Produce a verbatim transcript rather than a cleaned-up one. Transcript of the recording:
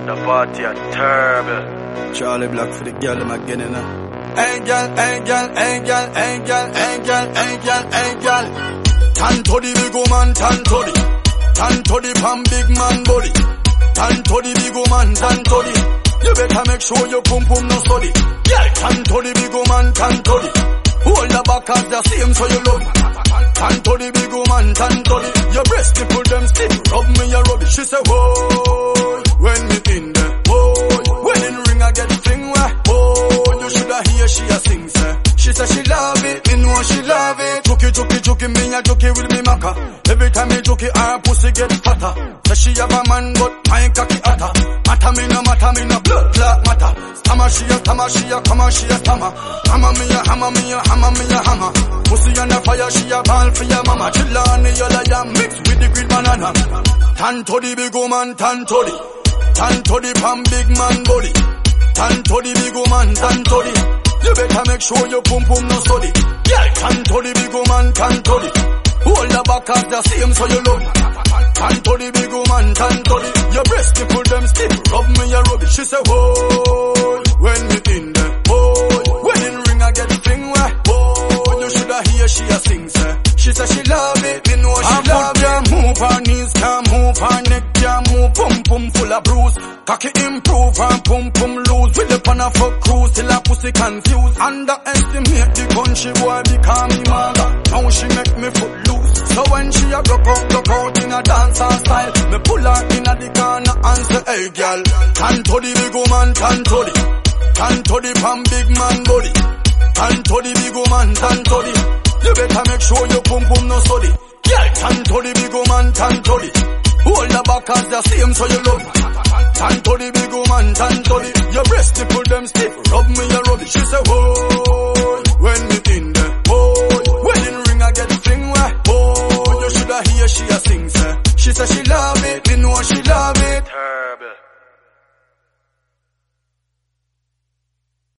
the party are terrible. Charlie Black for the girl them again, you know. Hey girl, hey girl, hey girl, hey girl, hey girl, hey girl, hey girl. Tan to the big woman, tan to the, tan to the pam big man body. Tan to the big woman, tan to the. You better make sure your pum pum no study. Girl, tan to the big woman, tan to the. Hold the back as the same so you love. Tan to the big woman, tan to the. Your breast nipple them stiff, rub me your rubbish. She say, whoa, when me in there, whoa, when in ring I get fling where, whoa, you shoulda hear she a sing say. She say she love it, me know she love it. Chucky, chucky, chucky, me a chucky with me maca. Every time me chucky, her pussy get fatter. Say she have a man, but my cocky hotter. Matter me no matter, me no blood clot matter. Stammer she a stammer, she a come and she a stammer. Hammer me a hammer, me a hammer, me a hammer. Pussy on the fire, she a ball for your mama. Chill on the yellow yam mixed with the green banana. Tan to the big woman, tan to the, tan to the pam big man body. Tan to the big woman, tan to the. You better make sure your pum pum no study. Yeah, tan to the big woman, tan to the. Hold the back as the same so you love. Tan to the big woman, tan to the. Your breast nipple them stiff, rub me your rubbish. She say, whoa, when me in there, whoa, when in ring I get fling where, whoa, you shoulda hear she a sing say. She say she love it, me know she love it. Can't move her knees, can't move her neck, can't move pum pum full of bruise. Cocky improve and pum pum lose. With the pan of fuck cruise till her pussy confused. Underestimate the country boy become me mother. Now she make me foot loose. So when she a broke out, broke out in a dancer style, me pull her in a the corner and say, hey girl, tan to the big woman, tan to the, tan to the pam big man body. Tan to the big woman, tan to the. You better make sure your pum pum no study. Girl, tan to the big woman, tan to the. Hold the back as the same so you love. Tan to the big woman, tan to the. Your breast nipple them stiff, rub me your rubbish. She say, whoa, when me in there, whoa, when in ring I get fling where, whoa, you shoulda hear she a sing say. She say she love